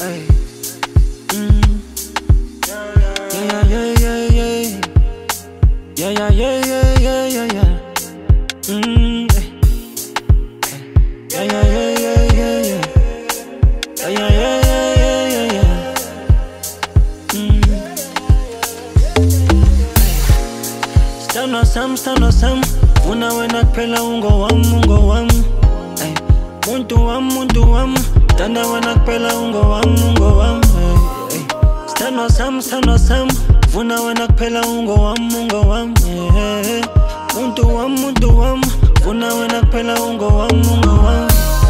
Ay. Yeah, yeah, yeah, yeah. Yeah, yeah, yeah, yeah, yeah, yeah, yeah. Yeah, yeah, yeah, yeah, yeah, yeah. Yeah, yeah, yeah, yeah, yeah, yeah, yeah. Stand on some. Una wena kuphela ungo wami. Ay. Muntu wami. Tanda wena kuphela ungo wami. Stand on some. Una wena kuphela ungo wami. Muntu wami. Una wena kuphela ungo wami.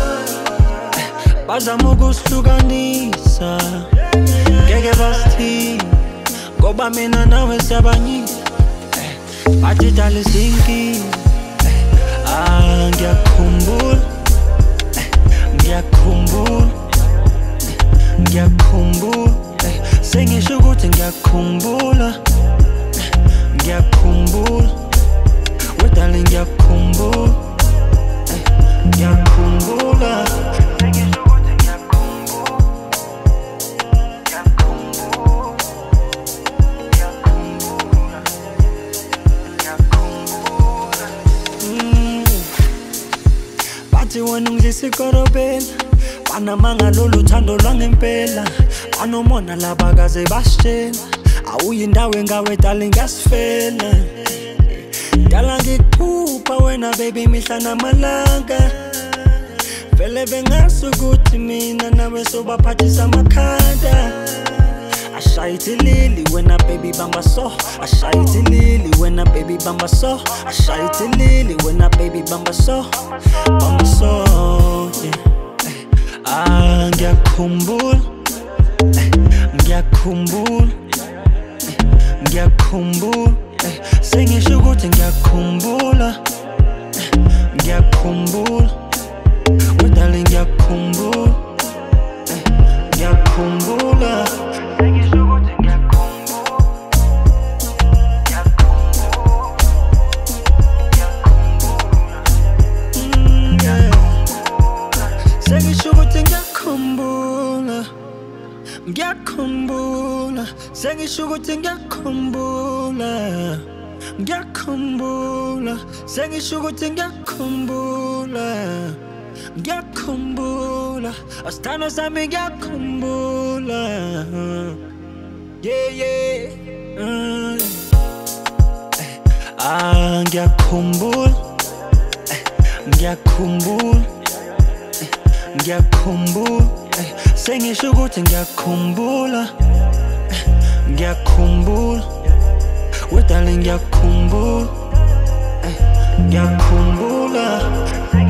Bazama ukusihlukanisa, ngeke basithi, ngoba mina nawe siyabanye. Bathi dala izinkinga. Ngiyakhumbula. Sengisho ukuthi ngiyakhumbula. Wait darling, ngiyakhumbula. Bathi wena ungizisa ikorobela, banamanga lolu thando lwangempela. Banomona laba kaze basitshela, awuyindawo engawe darling ngasifela. Dala ngikuphupha wena baby mihla namalanga. Vele bengazi ukuthi mina nawe sobaphathisa amakhanda. Ashayithilili wena baby bamba so. Ashayithilili wena baby bamba so. Ashayithilili wena baby bamba so. Yeah. Ngiyakhumbula. Sengisho ukuthi ngiyakhumbula. Wait darling, ngiyakhumbula. Sengisho ukuthi ngiyakhumbula. Sengisho ukuthi ngiyakhumbula. Asithando sami ngiyakhumbula. Yeah. Ngiyakhumbula. Sengisho ukuthi ngiyakhumbula. Wait darling, ngiyakhumbula.